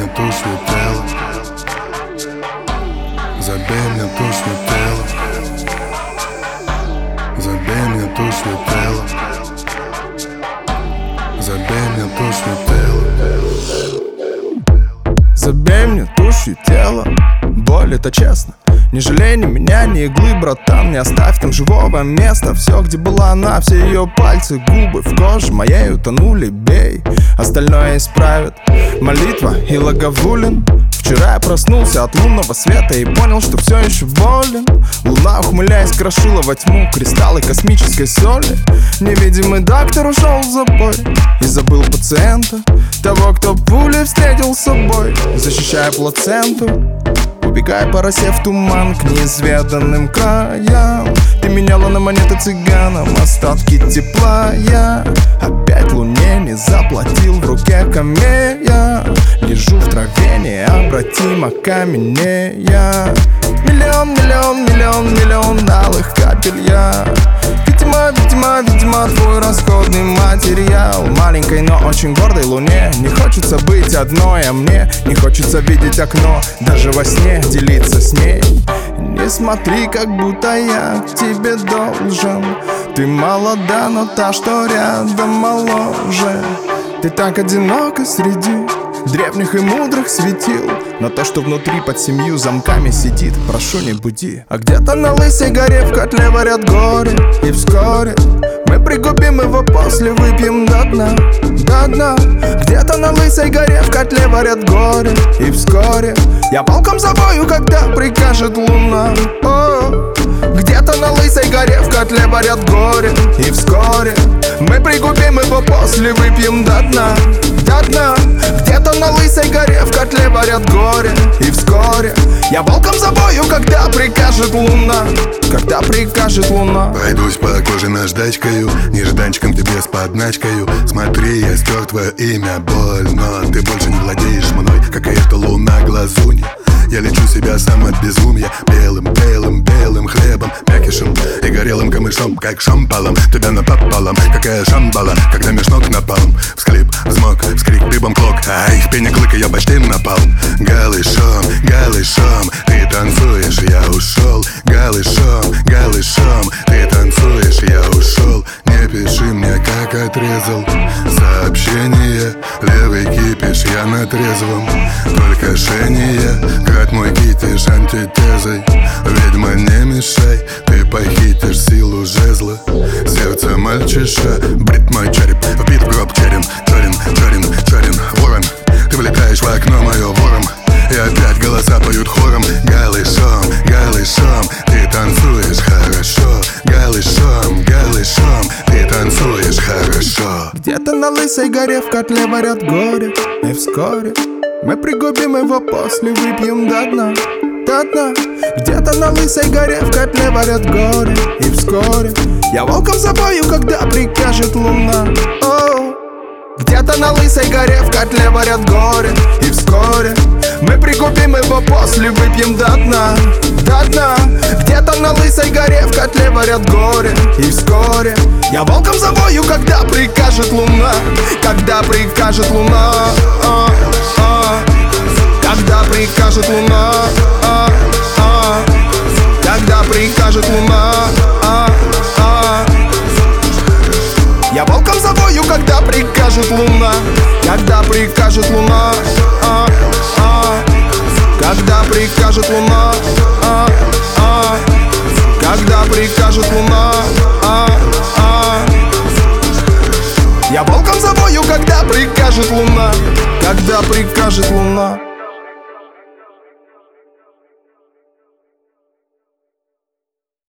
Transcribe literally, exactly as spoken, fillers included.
мне ту светело, забей мне ту светело, забей мне ту светело, забей мне ту светело. Забей мне тушью тело, боль это честно. Не жалей ни меня, ни иглы, братан. Не оставь там живого места. Все, где была она, все ее пальцы, губы в коже моей утонули, бей. Остальное исправит молитва и Лаговулин. Вчера я проснулся от лунного света и понял, что все еще болен. Луна, ухмыляясь, крошила во тьму кристаллы космической соли. Невидимый доктор ушел в забой и забыл пациента, того, кто пулей встретил с собой, защищая плаценту. Убегай по росе в туман к неизведанным краям. Ты меняла на монеты цыганам остатки тепла. Я опять луне не заплатил, в руке камея. Лежу в траве необратимо каменея. Миллион, миллион, миллион, миллион алых капель я. Видимо, видимо, видимо, твой расходный материал. Маленькой, но очень гордой луне не хочется быть одной, а мне не хочется видеть окно, даже во сне делиться с ней. Не смотри, как будто я к тебе должен. Ты молода, но та, что рядом, моложе. Ты так одинока среди древних и мудрых светил, но то, что внутри под семью замками сидит, прошу, не буди. А где-то на лысой горе в котле варят горе, и вскоре мы пригубим его, после выпьем до дна, до дна. Где-то на лысой горе в котле варят горе, и вскоре я волком завою, когда прикажет луна. О, где-то на лысой горе в котле варят горе, и вскоре мы пригубим его, после выпьем до дна, до дна. Где-то на лысой горе в котле варят горе, и вскоре я волком завою, когда прикажет луна, когда прикажет луна. Пройдусь по коже наждачкою, нежданчиком тебе с подначкою. Смотри, я стер твое имя, боль, но ты больше не владеешь мной, какая-то луна глазунья. Я лечу себя сам от безумия белым, белым, белым хлебом, мякишем и горелым камышом, как шампалом. Тебя напополам, какая шамбала, когда меж ног напалм. Всхлип, взмок, вскрик, дыбом клок, а их пеня клыка я почти напалм. Голышом, голышом, ты танцуешь, я ушел. Голышом, голышом, ты танцуешь, я ушел. Не пиши мне, как отрезал сообщение. Левый кипиш, я на трезвом, только шение. Крат мой китиш антитезой. Ведьма, не мешай, ты похитишь силу жезла. Сердце мальчиша, брит мой череп, вбит в гроб черен. Черен, черен, черен, ворон, ты влетаешь в окно мое вором. И опять голоса поют хором. Голышом, голышом, ты танцуешь хорошо. Голышом, голышом, ты танцуешь хорошо. Где-то на лысой горе в котле варят горе, и вскоре мы пригубим его, после выпьем до дна, до дна. Где-то на лысой горе в котле варят горе, и вскоре я волком завою, когда прикажет луна. О, где-то на лысой горе в котле варят горе, и вскоре мы пригубим его, после выпьем до дна, до дна. Где-то на лысой горе в котле варят горе, и вскоре я волком завою, когда прикажет луна, когда прикажет луна. А, а, когда прикажет луна, а, а, когда прикажет луна, а, а. Я волком завою, когда прикажет луна, когда прикажет луна, а, а, когда прикажет луна, а, а, когда прикажет луна, а, а. Я волком завою, когда прикажет луна, когда прикажет луна.